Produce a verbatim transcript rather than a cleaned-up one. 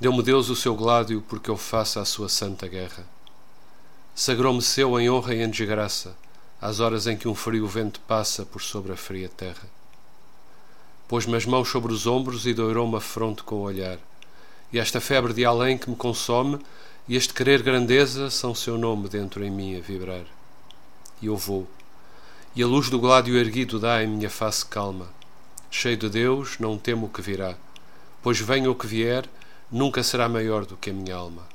Deu-me Deus o seu gládio porque eu faça a sua santa guerra. Sagrou-me seu em honra e em desgraça, às horas em que um frio vento passa por sobre a fria terra. Pôs-me as mãos sobre os ombros e doirou-me a fronte com o olhar. E esta febre de além que me consome e este querer grandeza são seu nome dentro em mim a vibrar. E eu vou, e a luz do gládio erguido dá em minha face calma. Cheio de Deus, não temo o que virá, pois venha o que vier, nunca será maior do que a minha alma.